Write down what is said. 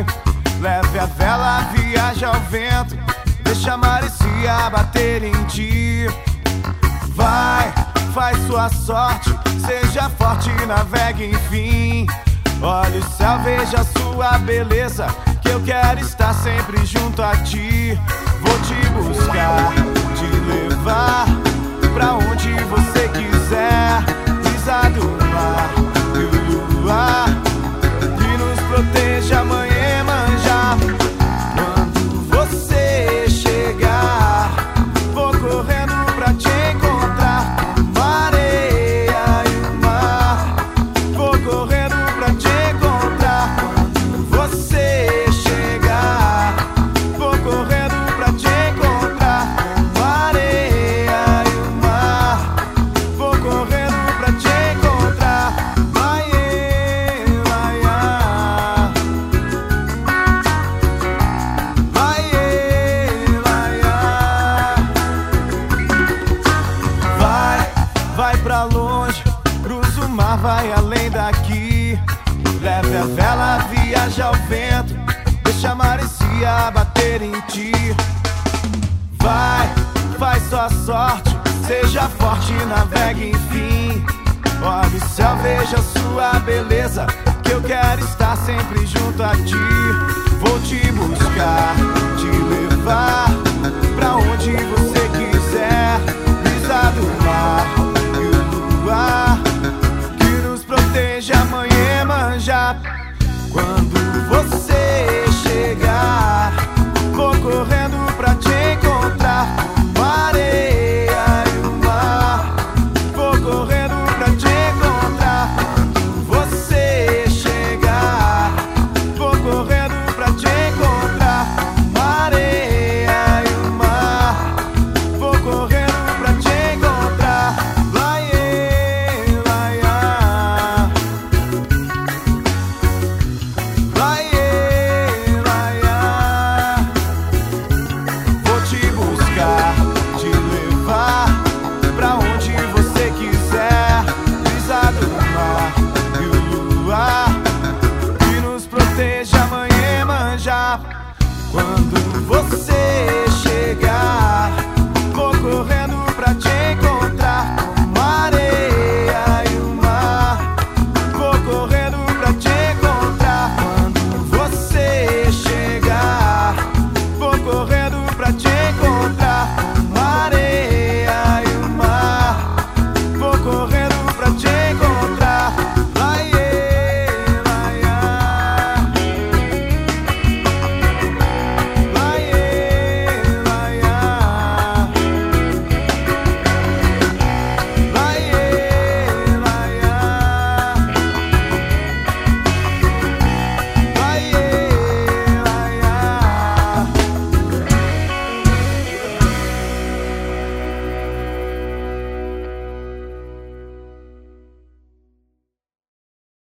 Leve a vela, viaja ao vento, deixa a maresia bater em ti. Vai, faz sua sorte, seja forte, navegue enfim. Olha o céu, veja a sua beleza, que eu quero estar sempre junto a ti. Vou te buscar, te levar pra onde você quiser. Brisa do mar e o luar que nos proteja amanhã e manjar. Quando você chegar, vou correndo pra te encontrar. Uma areia e o mar, vou correndo pra te encontrar. Quando você chegar, vou correndo pra te encontrar. Uma areia e o mar, vou correndo pra te encontrar. Vai, vai, vai pra longe, cruza o mar, vai além daqui. Leve a vela, viaja ao vento, deixa a maresia bater em ti. Vai, faz sua sorte, seja forte, navegue enfim. Olha o céu, veja a sua beleza, que eu quero estar sempre junto a ti. Vou te buscar, te levar pra onde você quiser. Brisa do mar e o luar que nos proteja amanhã e manjar. Quando você chegar, vou correndo pra te encontrar. Uma areia e o mar, vou correndo pra te encontrar. Quando você chegar, vou correndo pra te encontrar. Uma areia e o mar, vou correndo pra te encontrar. Vai, vai, vai, vai, vou te buscar, te levar pra onde você quiser. Brisa do mar e o luar que nos proteja amanhã e manjar. Quando você chegar, vou correr